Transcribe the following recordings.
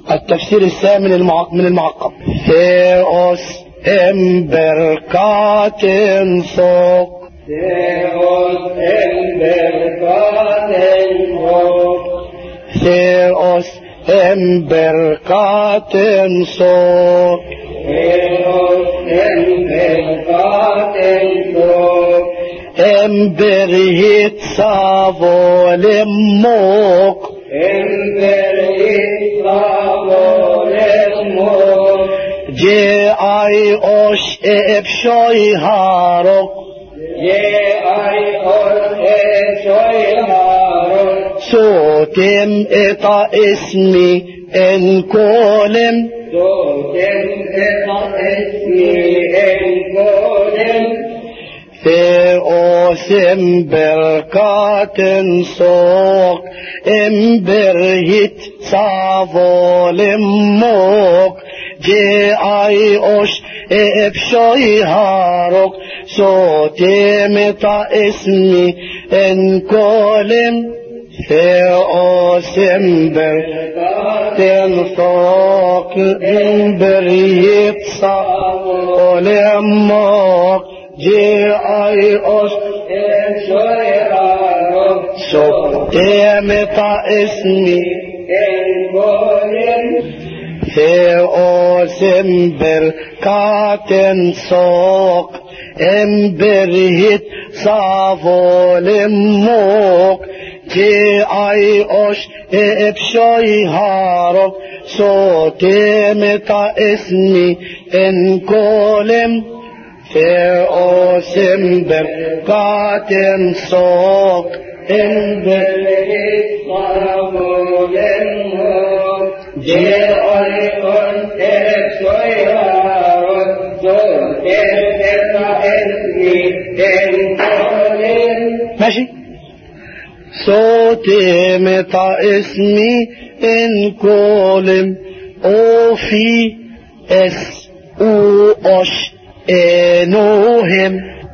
التفسير الثامن من المعقب. ثيوس امبركاتن سوق ثيوس امبركاتن سوق ثيوس امبركاتن سوق ثيوس امبركاتن سوق امبرهيت سافولموك امبرهيت سافولموك جي اي اوش ابشوي هارو صوتم اطا اسمي ان كولم ثيوس امبركاتن سوق امبرهيت سافولموك جي اي اوش ابشوي هاروك صوتم اطا اسمي ان كولم ثيوس امبركاتن سوق امبرهيت سافولموك جي اي اوش صوتم اطا اسمي ثيوس امبركاتن سوق امبرهيت سافولموك جي اي اوش ابشوي هاروك صوتم اطا اسمي ان كولم ثيوس امبركاتن سوق امبرهيت سافولموك جي اي اوش ابشوي هاروك صوتم اطا اسمي ان كولم. ماشي. صوتم اطا اسمي ان كولم او في اس او اش انوهم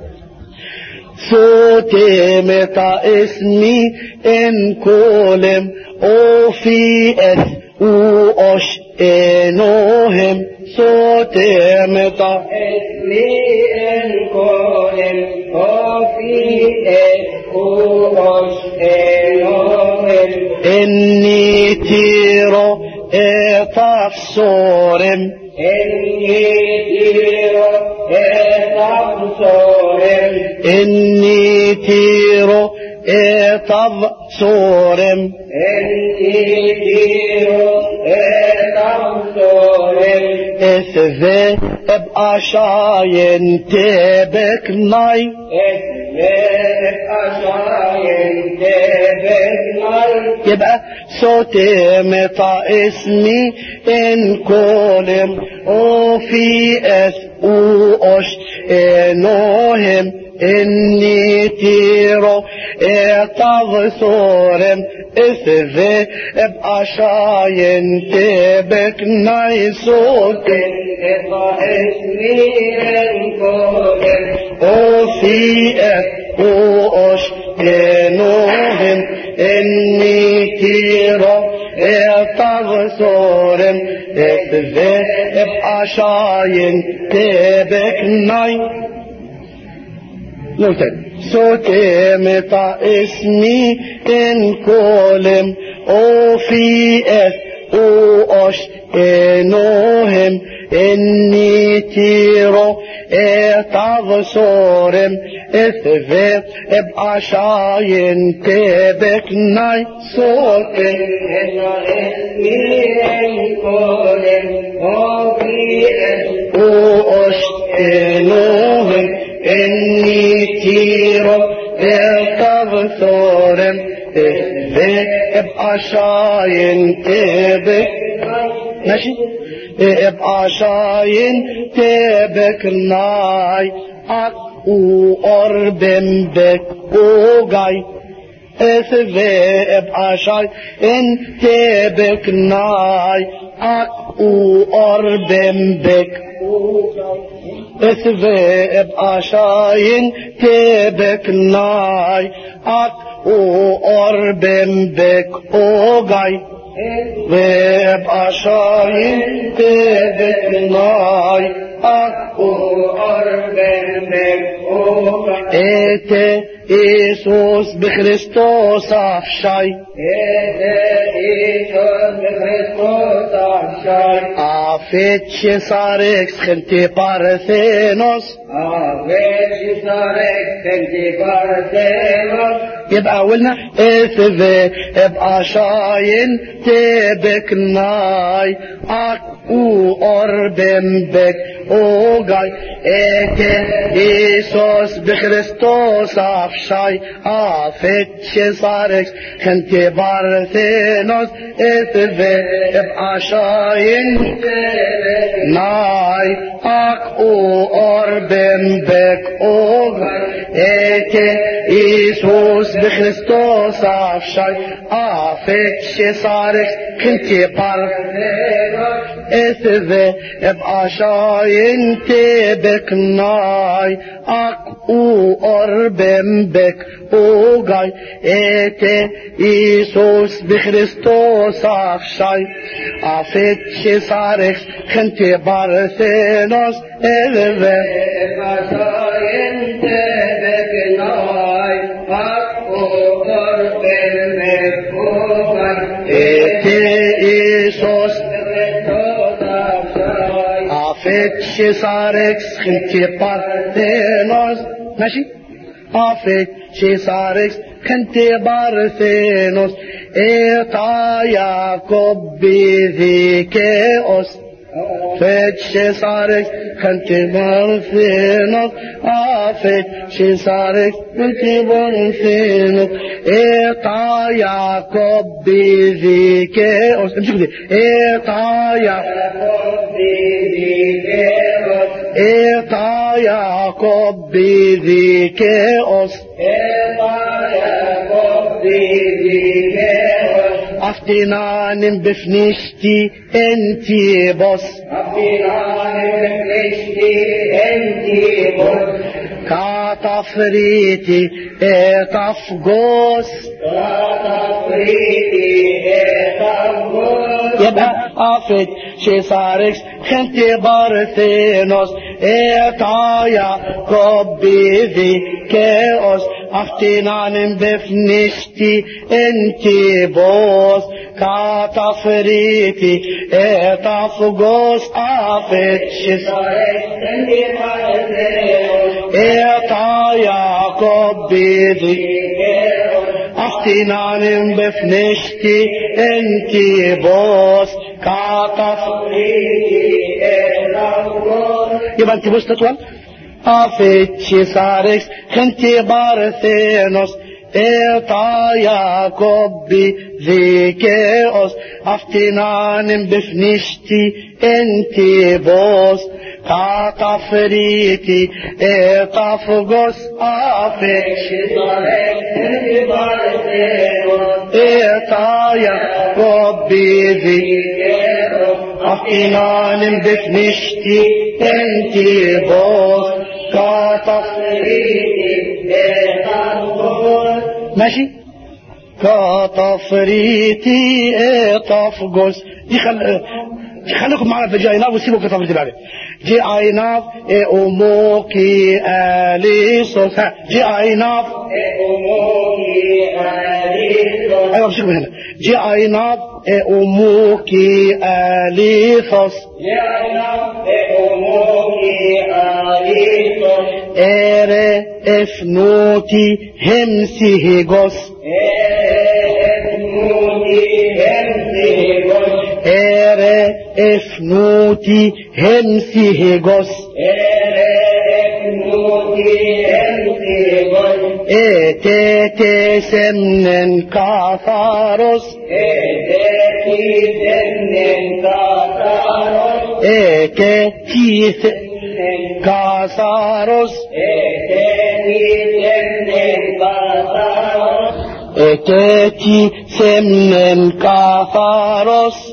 صوتم اطا اسمي ان كولم او في اس او اش انوهم صوتم اطا اسمي ان كولم او في اس او اش انوهم اني تيرو اطاف صورم اني تيرو اطاف صورم اني تيرو اطاف صورم اني تيرو اطاف صورم اثذي ابقى شاين تبك ناي يبقى صوتم اطا اسمي ان كولم او في اس او اش انوهم اني تيرو اطاف صورم اثذي ابقى شاين تبك ناي صوتم اطا اسمي ان كولم او في اس او اش انوهم اني تيرو اطاف صورم اثذي ابقى شاين تبك ناي نوتن صوتم اطا اسمي ان كولم او في اس او اش انوهم اني تيرو اطاف صورم اثذي ابقى شاين تبك ناي صوتم اطا اسمي ان كولم او في اس او اش انوهم اني تيرو اطاف صورم اثذي ابقى شاين تبك ماشي ابقى شاين تبك ناي اكو اربن بك اوغاي اثذي ابقى شاين تبك ناي اكو اربن بك اثذي ابقى شاين تبك ناي اكو اربن بك اوغاي ويبقى شاين تبكناي إيتي إيسوس بخريستوس أفشاي أفتش ساركس خنتي بارثينوس يبقى أولنا إثذي يبقى شاين تبكناي أكو أربن بك أوغاي إيتي إيسوس بخريستوس أفشاي أفتش ساركس خنتي بارثينوس إثذي يبقى شاين ناي أكو أربن بك أوغاي إيتي إيسوس بخريستوس أفشاي أفتش ساركس خنتي بارثينوس إثذي يبقى شاين تبكناي أكو أربن بك أوغاي إيتي إيسوس بخريستوس أفشاي أفتش ساركس خنتي بارثينوس إثذي يبقى شاين تبكناي أكو أربن بك أوغاي إيتي إيسوس أفتش ساركس خنتي بارثينوس ماشي أفتش ساركس خنتي بارثينوس إيطا يعقوب بذيكيوس أفتش ساركس خنتي بارثينوس أفتش ساركس خنتي بارثينوس إيطا يعقوب بذيكيوس امسك دي إيطا إيطا يعقوب بذيكيوس أفتنان بفنشتي انتي بص كاتفريتي اتفقوس يبقى أفت شي ساركس خنتي بارثينوس إيطا يعقوب بذيكيوس أفتنان بفنشتي انتي بوس كاتفريتي اتفقوس أفت شي ساركس خنتي بارثينوس إيطا يعقوب بذيكيوس أفتنان بفنشتي انتي بوس كاتفريتي يبقى انت بوس تطول أفتش ساركس خنتي بارثينوس إيطا يعقوب بذيكيوس أفتنان بفنشتي انتي بوس كاتفريتي اتفقوس أفتش ساركس خنتي بارثينوس إيطا يعقوب بذيكيوس أفتنان بفنشتي انتي بوس كاتفريتي اتفقوس ماشي كاتفريتي اتفقوس دي خليكم معنا في جايناف وسيبوا كتفريتي بعدين جي عيناف أموكي آليسوس جي عيناف أموكي آليسوس أيوة بشكل من هنا جي عيناف أموكي آليسوس جي عيناف أموكي آليسوس إيري إفنوتي همسيهيغوس إيري إفنوتي همسيهيغوس إيتي سمن كاثاروس إيتي كاثاروس إتاتي سمن كاثاروس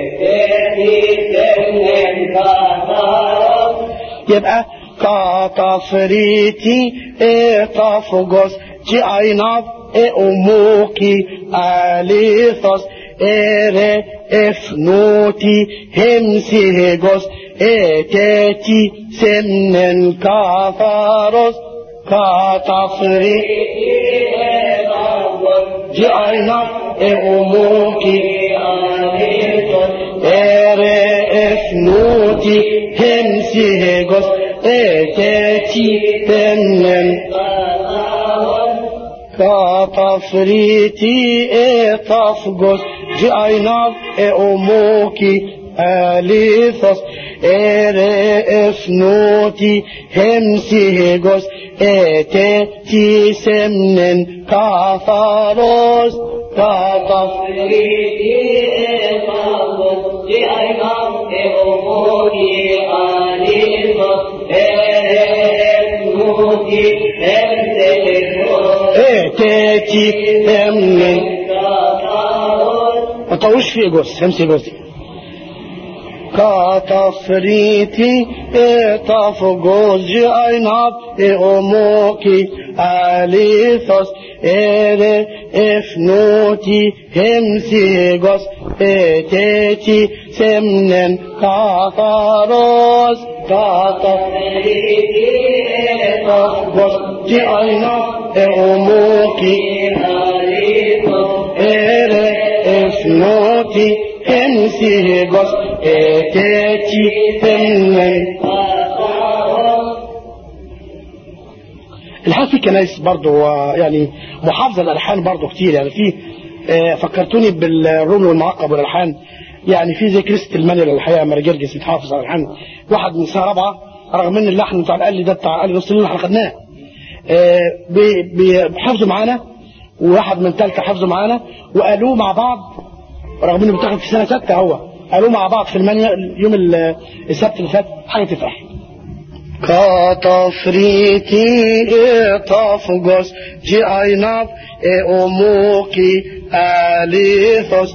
يبقى كاتفريتي اتفقوس جي عيناف أموكي آليثوس ere efnoti hemsihegos eteti semnen kafaros katafri جعلنا أموكي ere efnoti hemsihegos eteti semnen كطفريتي طفقس جايناب أموكي أليثس افنوتي همسيهجس اتتي سمن كفاروس كطفريتي طفقس جايناب أموكي أليثس افنوتي تاتي من ما طوش فيه جوز همسي جوز كطفريتي طف جوز جايناب أموكي أليثس افنوتي همسي جوز تاتي سمنن كفاروس كطفريتي طف جوز جايناب أموكي افنوتي امسيهجس اتاتي ثمن. الحال في كنايس برضو يعني محافظة الألحان برضو كتير يعني في فكرتوني بالروم والمعقب والألحان يعني في زي كريست المانيال الحقيقة مرجرجس بتحافظ على الألحان واحد من سنة رابعة رغم ان اللحن بتاع القلي ده بتاع قلي نص الليل احنا خدناه بيحفظوا معانا وواحد من ثالثه حفظوا معانا وقالوه مع بعض رغم انه بيتاخد في سنه 6 هو قالوه مع بعض في المانيا يوم السبت اللي فات حاجه تفرح. كطفريتي طفقس جايناب أموكي أليثس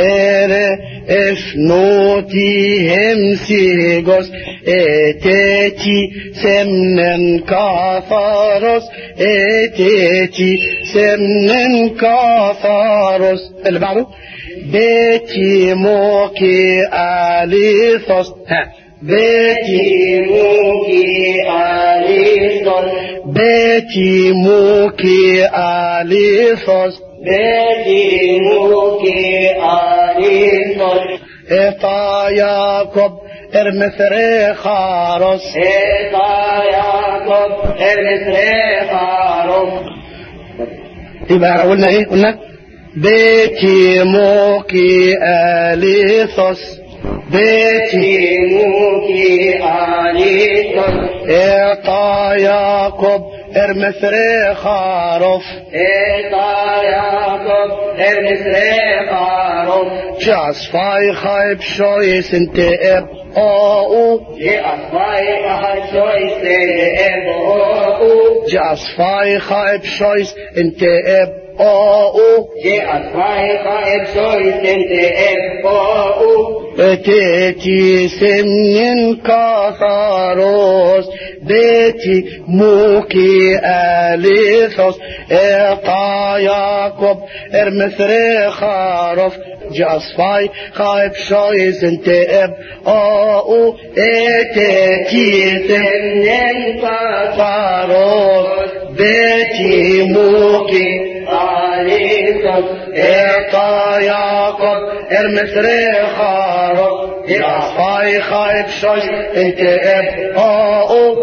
افنوتي همسيهجس اتاتي سمنن كفاروس اتاتي سمنن كفاروس. اللي بعده بيتي موكي أليثس بيتي موكي أليثس بيتي موكي أليثس بيتي موكي أليثس إطا ياكوب ارمثري خارس إطا ياكوب ارمثري خارس. يبقى قلنا ايه قلنا بيتي موكي أليثس بيتي موكي أليثس إطا ياكوب ارمثري خارف إطا ياكوب ارمثري خارف. جاس فاي خايب شويس انت اب او جاس فاي خايب شويس انت اب او جاس فاي خايب شويس انت اب او جاس فاي خايب شويس انت اب او اتيتي سمن كثاروس بيتي موكي أليثس إطا ياكوب ارمثري خارف جاسفاي خايب شويس انت اب او اتيتي سمن كثاروس بيتي موكي أليثس إطا ياكوب ارمثري خارف جاسفاي خايب شويس انت اب او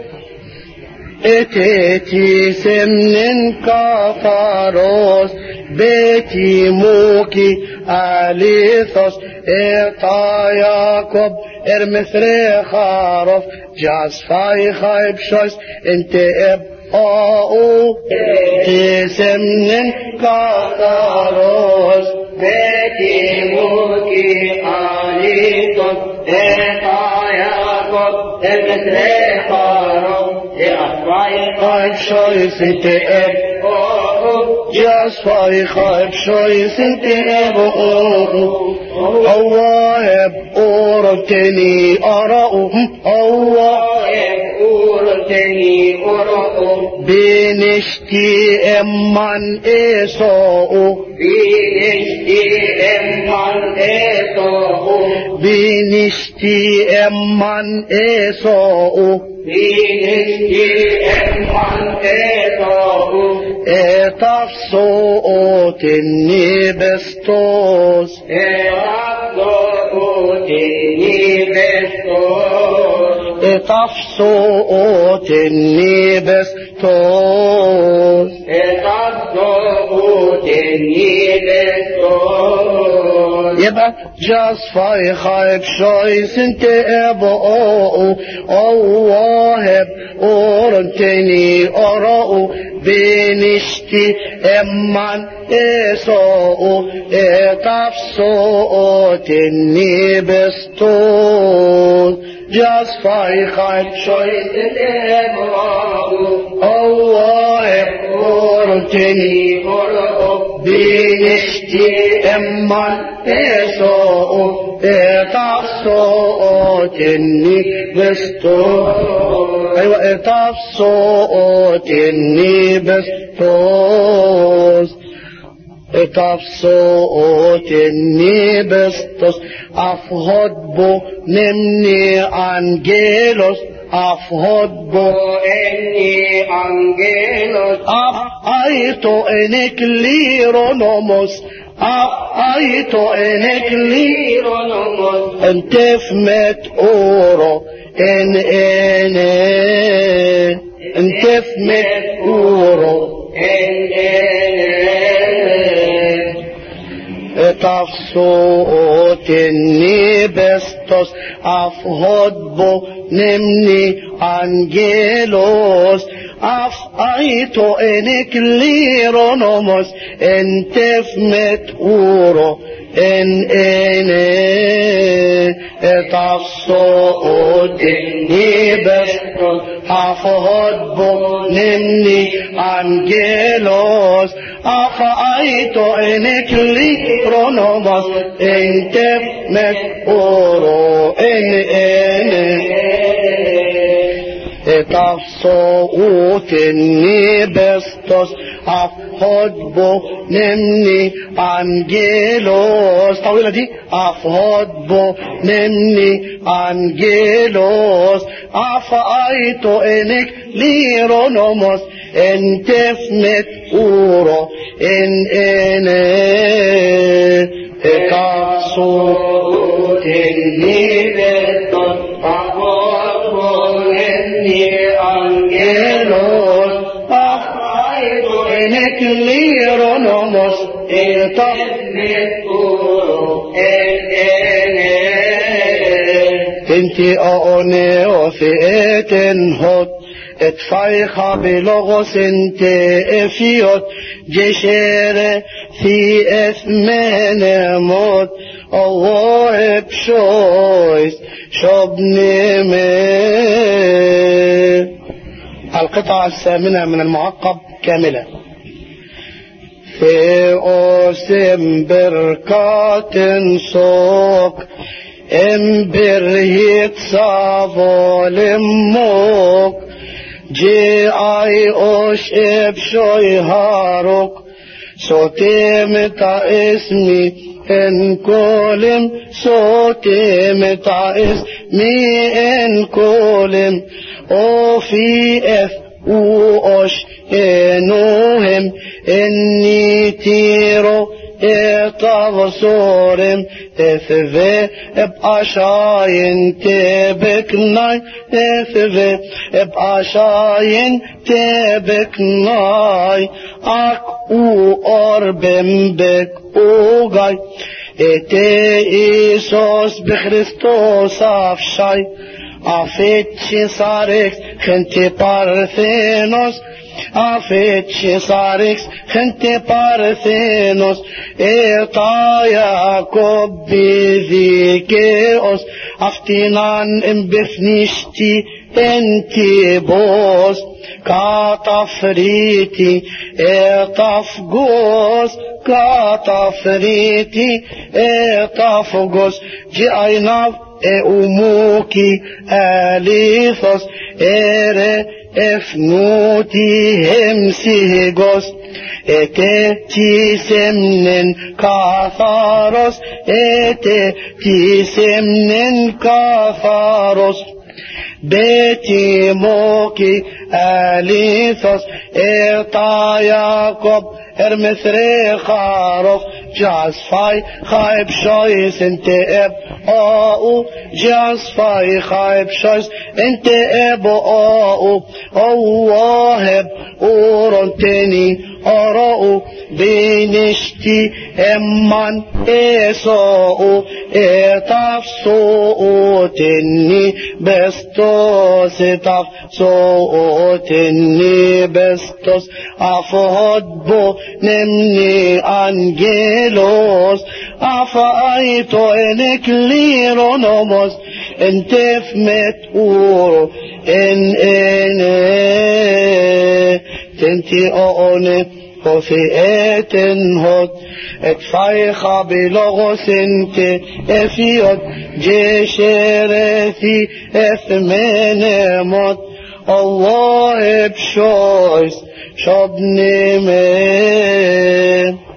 اتيتي سمن كفاروس بيتي موكي أليثس إطا ياكوب ارمثري خارف جاسفاي خايب شويس انت اب او اتيتي سمن كفاروس بيتي موكي أليثس إطا ياكوب ارمثري خارف خايب شويس انت اب جاس فاي خايب شويس انت اب الله اب اورتني ارأو الله اب اورتني ارأو بنشت Binishti emman esau. Binishti emman esau. Binishti emman esau. Binishti emman esau. Etafsuot inni bestos. Etafsuot inni bestos. Etafsuot inni bestos. Etafsuot inni bestos. يبقى جاز فايخايب شويس انت ابقاء الله بأورنتني أراء بنشتي امان اساء اتفسوء تني بستون جاز فايخايب شويس انت ابقاء الله بأورنتني أراء بنشتي امان اساء اتفسوء تني بستون ايوه اتفسوء تني بستون اتفسوء تني بستون افهد بو نمني انجيلوس افهد بو اني انجيلوس ايتو انك ليرونوموس ايتو انك ليرونوموس انت فمت اورو ان انت فمت اورو تفسوء تني بستوس افهد بو نمني انجيلوس ايتو انك ليرونوموس انت فمت اورو ان تفسوء تني بستوس افهد بو نمني انجيلوس ايتو انك ليرونوموس انت فمت اورو ان تفسوء تني بستوس افهد بو نمني انجيلوس طويلة دي افهد بو نمني انجيلوس ايتو انك ليرونوموس انت فمت اورو ان تفسوء تني بستوس انجيلوس ايتو انك ليرونوموس انتي اوني وفئتن هوت اتفايخا بلغوس انتي افيوت جشير في اثمان موت الله بشويس شبني مي. القطعة الثامنة من المعقب كاملة. في أوسم بركات سوق امبرهيت صافولموك جي اي اوش ابشوي هاروك صوتي متى اسمي ان كولم صوتي متى اسمي ان كولم او في اف اوش انوهم اني تيرو اتغصورم اثذي بأشاين تبكناي اثذي بأشاين تبكناي اك او اربم بك اوغاي اتي ايسوس بخريستوس افشاي افيتشي صاريكس خنتي بارثينوس افيتشي صاريكس خنتي بارثينوس ايطا ياكوب بذيكيوس افتينان امبفنيشتي انتي بوس كاتفريتي اتفقوس كاتفريتي اتفقوس جي ايناف اموكي اليثوس ere افنوتي همسيجوس اتي سمن كاثاروس اتي سمن كاثاروس بيتي موكي أليثوس إطا ياكوب ارمثري خاروف جاز فاي خايب شويس انت اب او جاز فاي خايب شويس انت اب او واهب اورنتني أرأو بنشتي امان اساء اتفسو تني بستوس تفسو تني بستوس افهد بو نمني انجيلوس افايتو انك ليرونوموس انت فمت اورو ان تنتي اوني وفي اتن هود اتفايخا بلغوس انت افيود جيشيرثي اثمين موت الله بشويس شبني من